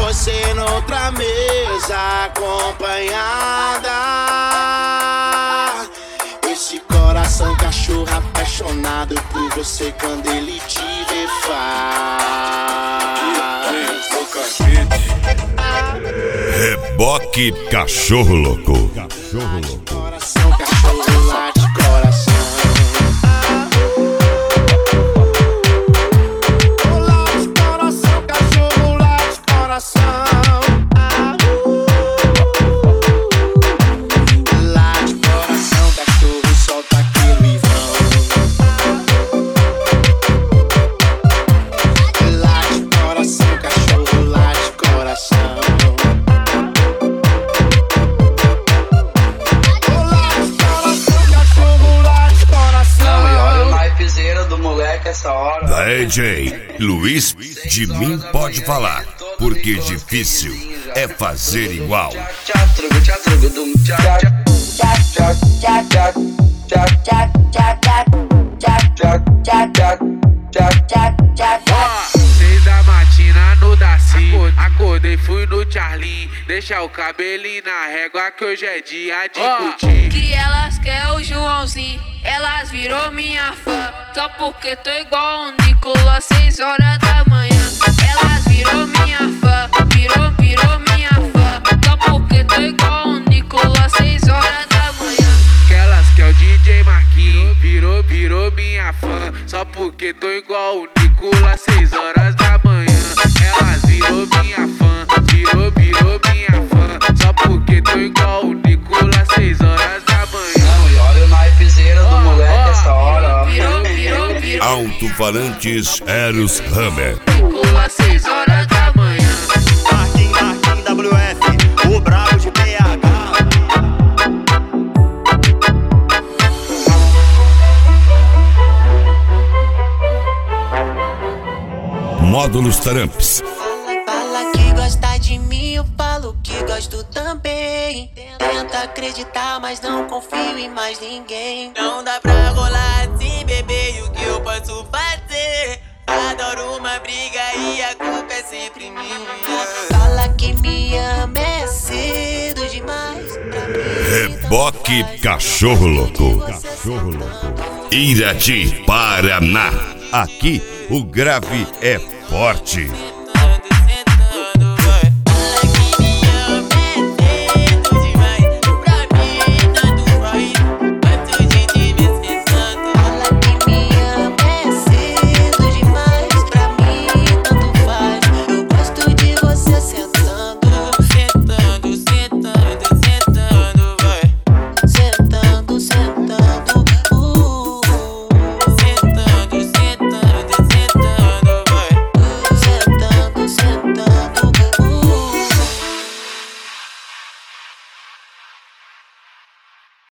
você noutra mesa acompanhada. Esse coração cachorro apaixonado por você quando ele te vê faz. Reboque Cachorro Louco. Coração cachorro late coração. Late coração cachorro late coração. Late coração cachorro solta aquele vão. Late coração cachorro late coração. Essa hora. DJ Luiz, de mim pode falar, porque difícil é fazer igual. Seis da matina no Daci, acordei, fui no Charlie. Deixa o cabelinho na régua que hoje é dia de curtir. Que elas quer o Joãozinho, elas virou minha fã. Só porque tô igual o Nicolas, 6 horas da manhã. Elas virou minha fã, virou minha fã. Só porque tô igual o Nicolas, 6 horas da manhã. Que elas quer o DJ Marquinhos, virou minha fã. Só porque tô igual o Nicolas, 6 horas da manhã. Elas virou minha fã, virou minha fã. Só porque tô igual o Nicolas, 6 horas da manhã. E olha o naipezeiro do moleque essa hora. Virou Alto-falantes Eros Hammer. Nicolas, 6 horas da manhã. Marquinhos WF, o brabo de PH. Módulos Taramps. Fala que gosta de mim, eu falo que gosto também. Tenta acreditar, mas não confio em mais ninguém. Não dá pra rolar assim, bebê, e o que eu posso fazer? Adoro uma briga e a culpa é sempre minha. Fala que me ama, é cedo demais pra mim. Reboque Cachorro Louco. Irati, Paraná. Aqui o grave é forte.